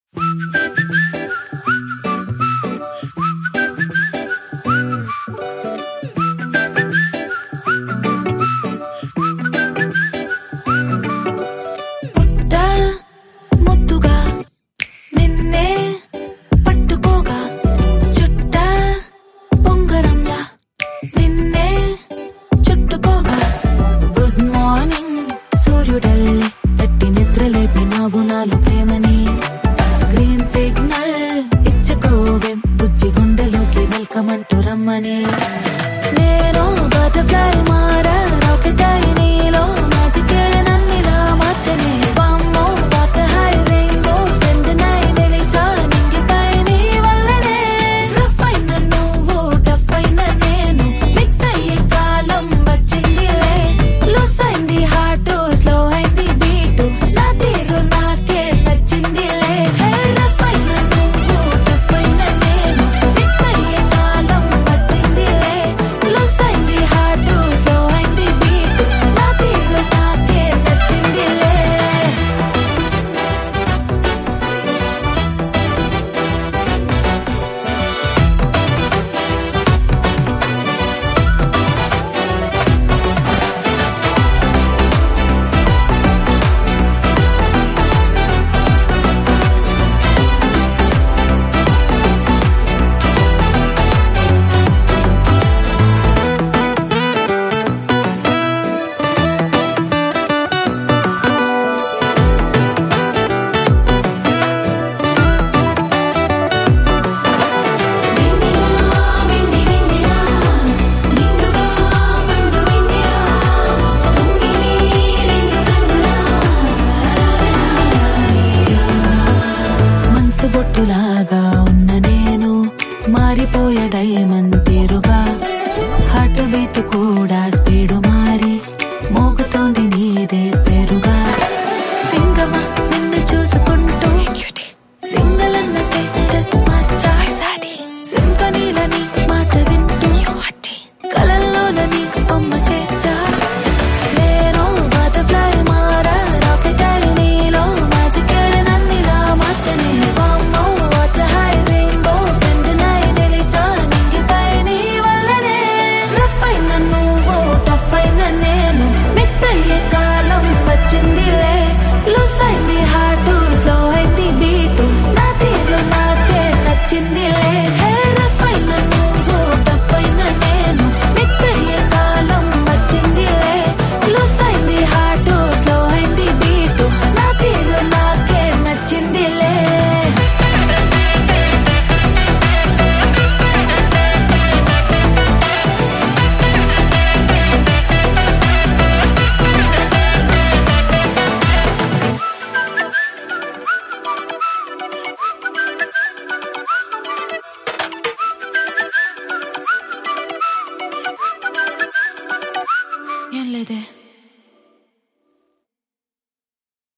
ప్రేమని green signal ఇచ్చుకోవే బుజ్జి గుండెలోకి వెల్కమ్ అంటూ రమ్మని నేను బటర్ఫ్లై మారా రాకెట్ అయి నీలో మ్యాజికే నన్నిలా మార్చని వామ్మో వాటర్ హై రెయిన్బో ఫ్రెండ్ నై నిలిచా నింగిపై నీ వల్లనే రఫ్ అయిన నువ్వు టఫ్ అయిన నేను మిక్స్ అయ్యే కాలం వచ్చిందిలే లూస్ అయింది హార్ట్ స్లో అయింది బీటు నా తీరు నాకే నచ్చిందిలే రఫ్ అయిన నువ్వు టఫ్ అయిన నేను మిక్స్ అయ్యే కాలం వచ్చిందిలే లూస్ అయింది హార్ట్ స్లో అయింది బీటు నా తీరు నాకే నచ్చిందిలే బొట్టులాగా ఉన్న నేను మారిపోయే డైమండ్ తీరుగా హార్ట్ బీట్ కూడా స్పీడు మారి మోగుతోంది నీదే పేరుగా సింగమా నిన్ను చూసుకుంటూ సింగల్ అన్న స్టేటస్ మార్చా సింఫనీలని మాట వింటూ కలల్లోనని బొమ్మ చేర్చా నేను బటర్ఫ్లై మారా రాకెట్ అయి నీలో మ్యాజికే నన్నిలా మార్చని వామ్మో వాటర్ హై రెయిన్బో ఫ్రెండ్ నై నిలిచా నింగిపై నీ వల్లనే రఫ్ అయిన నువ్వు టఫ్ అయిన నేను మిక్స్ అయ్యే కాలం వచ్చిందిలే లూస్ అయింది హార్ట్ స్లో అయింది బీటు నా తీరు నాకే నచ్చిందిలే రఫ్ అయిన నువ్వు టఫ్ అయిన నేను మిక్స్ అయ్యే కాలం వచ్చిందిలే లూస్ అయింది హార్ట్ స్లో అయింది బీటు నా తీరు నాకే నచ్చిందిలే ఏం లేదే